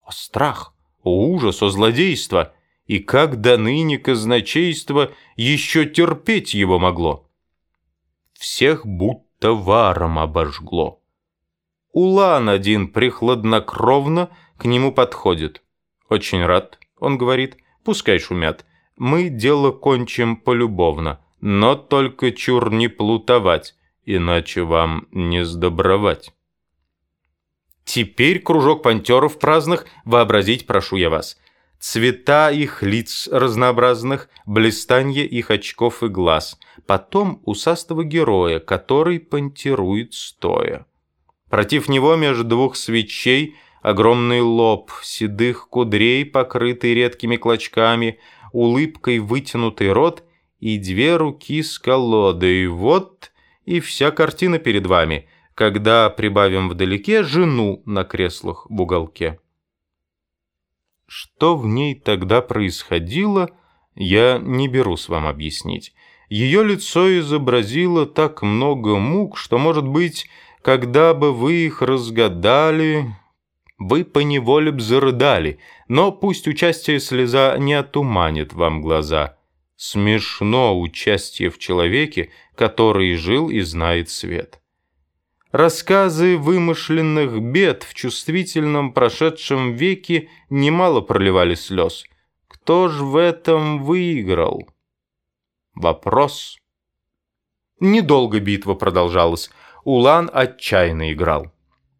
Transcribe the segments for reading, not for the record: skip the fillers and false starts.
О страх, о ужас, о злодейство! И как до ныне казначейство еще терпеть его могло? Всех будто варом обожгло. Улан один прихладнокровно к нему подходит. «Очень рад», — он говорит, — «пускай шумят. Мы дело кончим полюбовно, но только чур не плутовать, иначе вам не сдобровать». Теперь кружок понтеров праздных вообразить прошу я вас. Цвета их лиц разнообразных, блистанье их очков и глаз, потом усастого героя, который понтирует стоя. Против него между двух свечей огромный лоб, седых кудрей, покрытый редкими клочками, улыбкой вытянутый рот и две руки с колодой. Вот и вся картина перед вами, когда прибавим вдалеке жену на креслах в уголке. Что в ней тогда происходило, я не берусь вам объяснить. Ее лицо изобразило так много мук, что, может быть, когда бы вы их разгадали, вы поневоле б зарыдали, но пусть участие слеза не отуманит вам глаза. Смешно участие в человеке, который жил и знает свет. Рассказы вымышленных бед в чувствительном прошедшем веке немало проливали слез. Кто ж в этом выиграл? Вопрос. Недолго битва продолжалась. Улан отчаянно играл.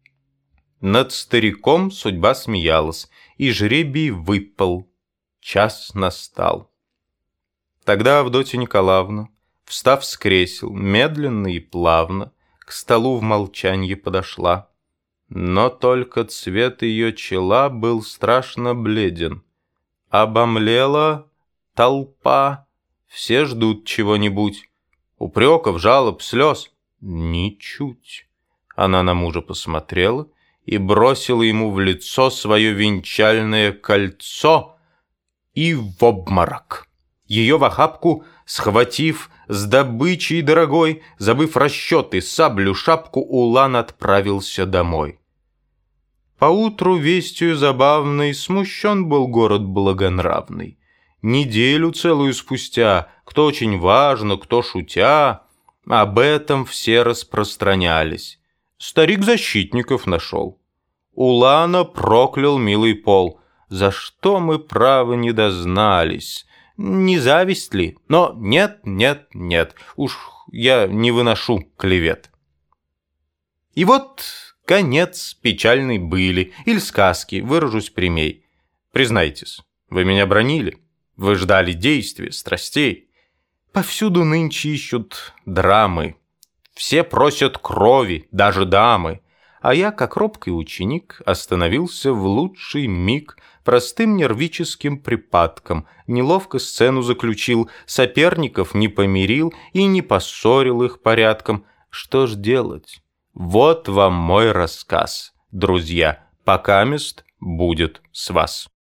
Над стариком судьба смеялась, и жребий выпал. Час настал. Тогда Авдотья Николаевна, встав с кресел, медленно и плавно, к столу в молчанье подошла. Но только цвет ее чела был страшно бледен. Обомлела толпа, все ждут чего-нибудь. Упреков, жалоб, слез. Ничуть. Она на мужа посмотрела и бросила ему в лицо свое венчальное кольцо и в обморок. Ее в охапку, схватив с добычей дорогой, забыв расчеты, саблю, шапку, Улан отправился домой. Поутру вестью забавной смущен был город благонравный. Неделю целую спустя, кто очень важно, кто шутя, об этом все распространялись. Старик защитников нашел. Улана проклял милый пол. За что мы, право, не дознались? Не зависть ли? Но нет, уж я не выношу клевет. И вот конец печальный были, или сказки, выражусь прямей. Признайтесь, вы меня бранили, вы ждали действия, страстей. Повсюду нынче ищут драмы, все просят крови, даже дамы. А я, как робкий ученик, остановился в лучший миг простым нервическим припадком, неловко сцену заключил, соперников не помирил и не поссорил их порядком. Что ж делать? Вот вам мой рассказ, друзья, покамест будет с вас.